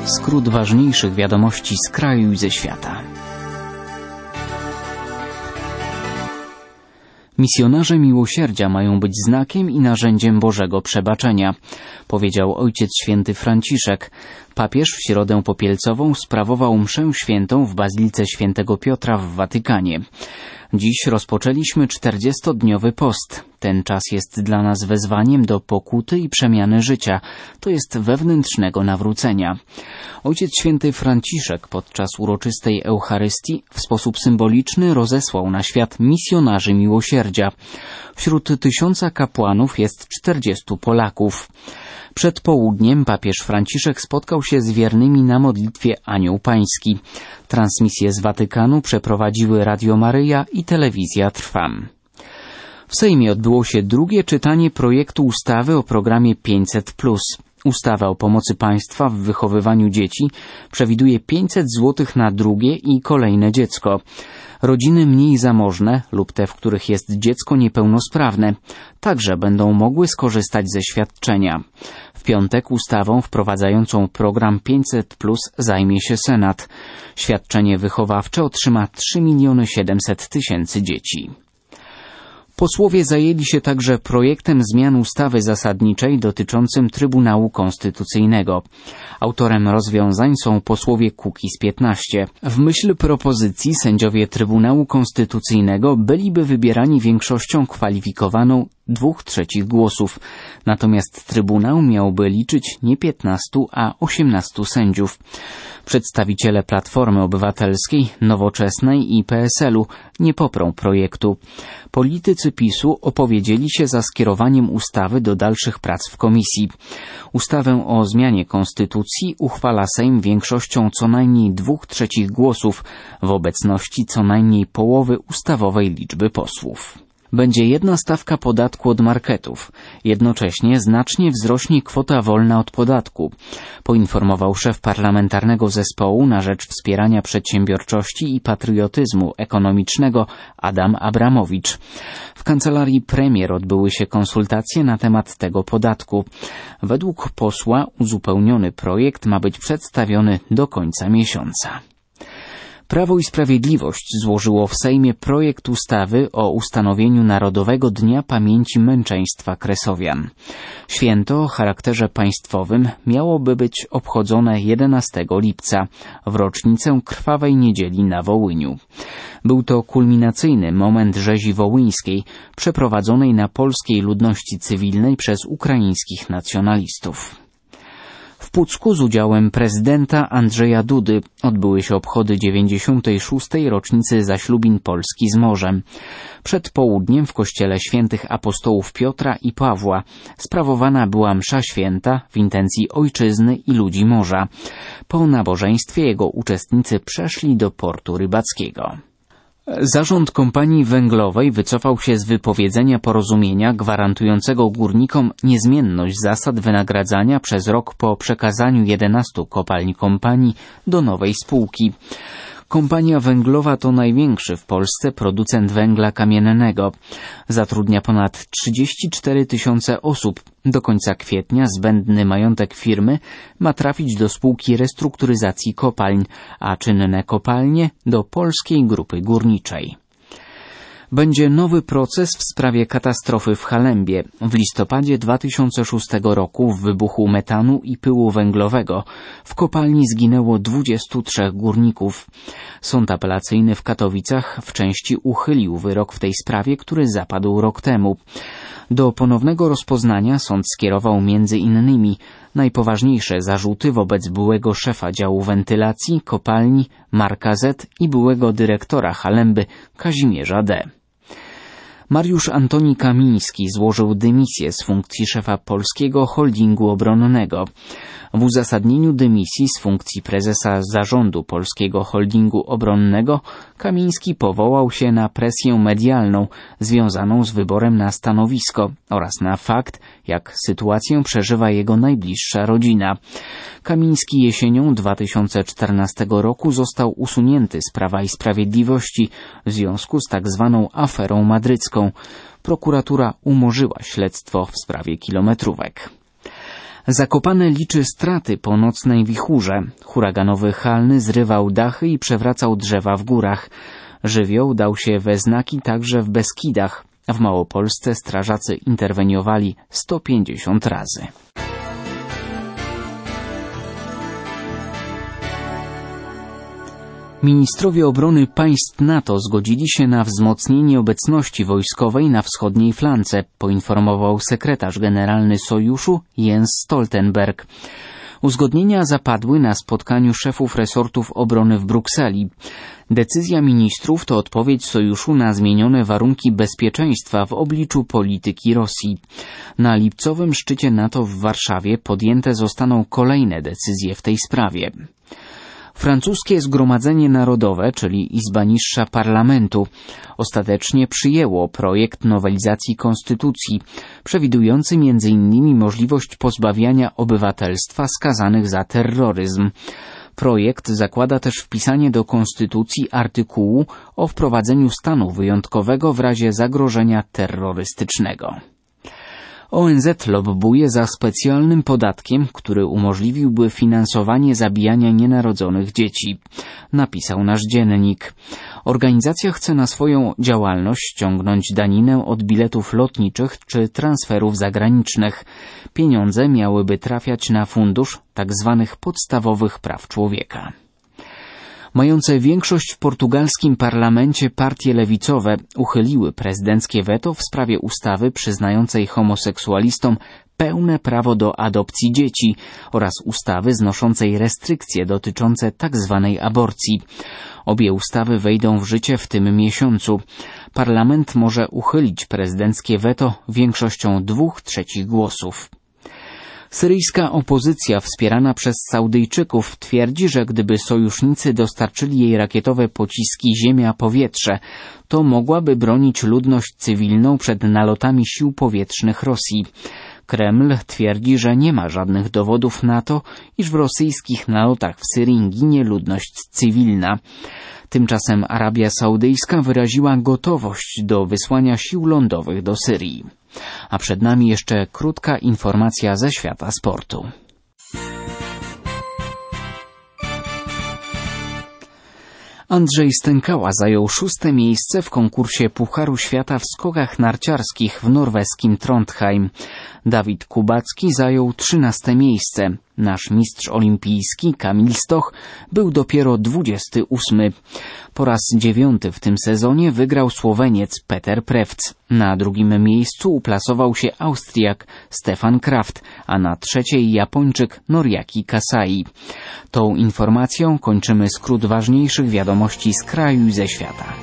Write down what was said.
Skrót ważniejszych wiadomości z kraju i ze świata. Misjonarze miłosierdzia mają być znakiem i narzędziem Bożego przebaczenia, powiedział Ojciec Święty Franciszek. Papież w Środę Popielcową sprawował mszę świętą w Bazylice Świętego Piotra w Watykanie. Dziś rozpoczęliśmy 40-dniowy post. Ten czas jest dla nas wezwaniem do pokuty i przemiany życia. To jest wewnętrznego nawrócenia. Ojciec Święty Franciszek podczas uroczystej Eucharystii w sposób symboliczny rozesłał na świat misjonarzy miłosierdzia. Wśród 1000 kapłanów jest 40 Polaków. Przed południem papież Franciszek spotkał się z wiernymi na modlitwie Anioł Pański. Transmisję z Watykanu przeprowadziły Radio Maryja i Telewizja Trwam. W Sejmie odbyło się drugie czytanie projektu ustawy o programie 500+. Ustawa o pomocy państwa w wychowywaniu dzieci przewiduje 500 zł na drugie i kolejne dziecko. Rodziny mniej zamożne lub te, w których jest dziecko niepełnosprawne, także będą mogły skorzystać ze świadczenia. W piątek ustawą wprowadzającą program 500+ zajmie się Senat. Świadczenie wychowawcze otrzyma 3 700 000 dzieci. Posłowie zajęli się także projektem zmian ustawy zasadniczej dotyczącym Trybunału Konstytucyjnego. Autorem rozwiązań są posłowie Kukiz 15. W myśl propozycji sędziowie Trybunału Konstytucyjnego byliby wybierani większością kwalifikowaną 2/3 głosów. Natomiast Trybunał miałby liczyć nie 15, a 18 sędziów. Przedstawiciele Platformy Obywatelskiej, Nowoczesnej i PSL-u nie poprą projektu. Politycy PiS-u opowiedzieli się za skierowaniem ustawy do dalszych prac w komisji. Ustawę o zmianie konstytucji uchwala Sejm większością co najmniej 2/3 głosów w obecności co najmniej połowy ustawowej liczby posłów. Będzie jedna stawka podatku od marketów. Jednocześnie znacznie wzrośnie kwota wolna od podatku, poinformował szef parlamentarnego zespołu na rzecz wspierania przedsiębiorczości i patriotyzmu ekonomicznego Adam Abramowicz. W kancelarii premier odbyły się konsultacje na temat tego podatku. Według posła uzupełniony projekt ma być przedstawiony do końca miesiąca. Prawo i Sprawiedliwość złożyło w Sejmie projekt ustawy o ustanowieniu Narodowego Dnia Pamięci Męczeństwa Kresowian. Święto o charakterze państwowym miałoby być obchodzone 11 lipca, w rocznicę Krwawej Niedzieli na Wołyniu. Był to kulminacyjny moment rzezi wołyńskiej, przeprowadzonej na polskiej ludności cywilnej przez ukraińskich nacjonalistów. W Pucku z udziałem prezydenta Andrzeja Dudy odbyły się obchody 96. rocznicy zaślubin Polski z morzem. Przed południem w kościele świętych apostołów Piotra i Pawła sprawowana była msza święta w intencji ojczyzny i ludzi morza. Po nabożeństwie jego uczestnicy przeszli do portu rybackiego. Zarząd kompanii węglowej wycofał się z wypowiedzenia porozumienia gwarantującego górnikom niezmienność zasad wynagradzania przez rok po przekazaniu 11 kopalni kompanii do nowej spółki. Kompania węglowa to największy w Polsce producent węgla kamiennego. Zatrudnia ponad 34 000 osób. Do końca kwietnia zbędny majątek firmy ma trafić do spółki restrukturyzacji kopalń, a czynne kopalnie do Polskiej Grupy Górniczej. Będzie nowy proces w sprawie katastrofy w Halembie. W listopadzie 2006 roku w wybuchu metanu i pyłu węglowego w kopalni zginęło 23 górników. Sąd apelacyjny w Katowicach w części uchylił wyrok w tej sprawie, który zapadł rok temu. Do ponownego rozpoznania sąd skierował m.in. najpoważniejsze zarzuty wobec byłego szefa działu wentylacji kopalni Marka Z i byłego dyrektora Halemby Kazimierza D. Mariusz Antoni Kamiński złożył dymisję z funkcji szefa Polskiego Holdingu Obronnego. W uzasadnieniu dymisji z funkcji prezesa zarządu Polskiego Holdingu Obronnego Kamiński powołał się na presję medialną związaną z wyborem na stanowisko oraz na fakt, jak sytuację przeżywa jego najbliższa rodzina. Kamiński jesienią 2014 roku został usunięty z Prawa i Sprawiedliwości w związku z tak zwaną aferą madrycką. Prokuratura umorzyła śledztwo w sprawie kilometrówek. Zakopane liczy straty po nocnej wichurze. Huraganowy Halny zrywał dachy i przewracał drzewa w górach. Żywioł dał się we znaki także w Beskidach. W Małopolsce strażacy interweniowali 150 razy. Ministrowie obrony państw NATO zgodzili się na wzmocnienie obecności wojskowej na wschodniej flance, poinformował sekretarz generalny Sojuszu Jens Stoltenberg. Uzgodnienia zapadły na spotkaniu szefów resortów obrony w Brukseli. Decyzja ministrów to odpowiedź Sojuszu na zmienione warunki bezpieczeństwa w obliczu polityki Rosji. Na lipcowym szczycie NATO w Warszawie podjęte zostaną kolejne decyzje w tej sprawie. Francuskie Zgromadzenie Narodowe, czyli Izba Niższa Parlamentu, ostatecznie przyjęło projekt nowelizacji konstytucji, przewidujący m.in. możliwość pozbawiania obywatelstwa skazanych za terroryzm. Projekt zakłada też wpisanie do konstytucji artykułu o wprowadzeniu stanu wyjątkowego w razie zagrożenia terrorystycznego. ONZ lobbuje za specjalnym podatkiem, który umożliwiłby finansowanie zabijania nienarodzonych dzieci, napisał nasz dziennik. Organizacja chce na swoją działalność ściągnąć daninę od biletów lotniczych czy transferów zagranicznych. Pieniądze miałyby trafiać na fundusz tzw. podstawowych praw człowieka. Mające większość w portugalskim parlamencie partie lewicowe uchyliły prezydenckie weto w sprawie ustawy przyznającej homoseksualistom pełne prawo do adopcji dzieci oraz ustawy znoszącej restrykcje dotyczące tzw. aborcji. Obie ustawy wejdą w życie w tym miesiącu. Parlament może uchylić prezydenckie weto większością 2/3 głosów. Syryjska opozycja wspierana przez Saudyjczyków twierdzi, że gdyby sojusznicy dostarczyli jej rakietowe pociski ziemia-powietrze, to mogłaby bronić ludność cywilną przed nalotami sił powietrznych Rosji. Kreml twierdzi, że nie ma żadnych dowodów na to, iż w rosyjskich nalotach w Syrii ginie ludność cywilna. Tymczasem Arabia Saudyjska wyraziła gotowość do wysłania sił lądowych do Syrii. A przed nami jeszcze krótka informacja ze świata sportu. Andrzej Stękała zajął 6. miejsce w konkursie Pucharu Świata w skokach narciarskich w norweskim Trondheim. Dawid Kubacki zajął 13. miejsce. Nasz mistrz olimpijski Kamil Stoch był dopiero 28. Po raz 9. w tym sezonie wygrał Słoweniec Peter Prevc. Na 2. miejscu uplasował się Austriak Stefan Kraft, a na 3. Japończyk Noriaki Kasai. Tą informacją kończymy skrót ważniejszych wiadomości z kraju i ze świata.